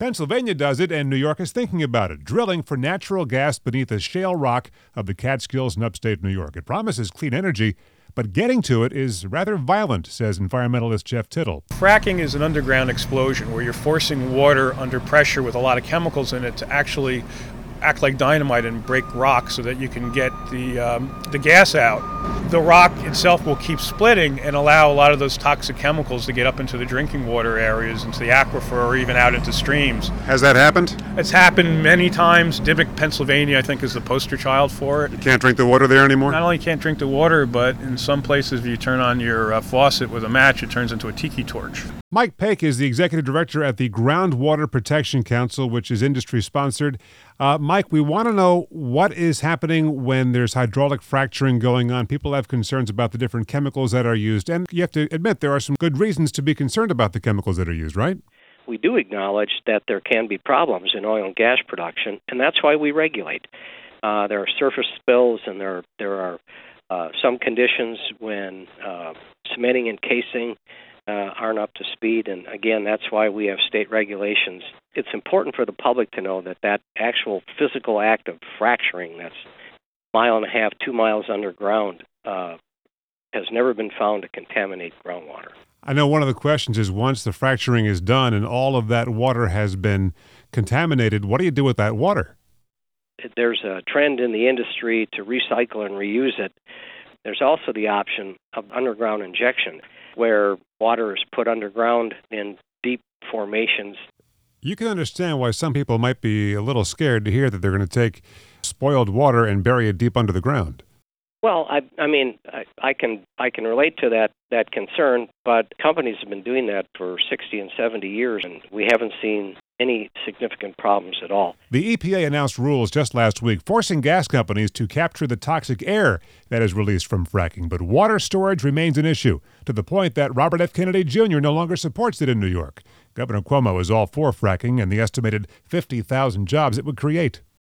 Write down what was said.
Pennsylvania does it, and New York is thinking about it, drilling for natural gas beneath the shale rock of the Catskills in upstate New York. It promises clean energy, but getting to it is rather violent, says environmentalist Jeff Tittle. Fracking is an underground explosion where you're forcing water under pressure with a lot of chemicals in it to actually act like dynamite and break rock so that you can get the gas out. The rock itself will keep splitting and allow a lot of those toxic chemicals to get up into the drinking water areas, into the aquifer, or even out into streams. Has that happened? It's happened many times. Dimock, Pennsylvania, I think, is the poster child for it. You can't drink the water there anymore? Not only can't drink the water, but in some places, if you turn on your faucet with a match, it turns into a tiki torch. Mike Paik is the executive director at the Groundwater Protection Council, which is industry-sponsored. Mike, we want to know what is happening when there's hydraulic fracturing going on. People have concerns about the different chemicals that are used, and you have to admit there are some good reasons to be concerned about the chemicals that are used, right? We do acknowledge that there can be problems in oil and gas production, and that's why we regulate. There are surface spills, and there are some conditions when cementing and casing aren't up to speed, and again, that's why we have state regulations. It's important for the public to know that actual physical act of fracturing, that's 1.5 miles, 2 miles underground, has never been found to contaminate groundwater. I know one of the questions is, once the fracturing is done and all of that water has been contaminated, what do you do with that water? There's a trend in the industry to recycle and reuse it. There's also the option of underground injection, where water is put underground in deep formations. You can understand why some people might be a little scared to hear that they're going to take spoiled water and bury it deep under the ground. Well, I can relate to that concern, but companies have been doing that for 60 and 70 years, and we haven't seen any significant problems at all. The EPA announced rules just last week forcing gas companies to capture the toxic air that is released from fracking, but water storage remains an issue, to the point that Robert F. Kennedy Jr. no longer supports it in New York. Governor Cuomo is all for fracking and the estimated 50,000 jobs it would create.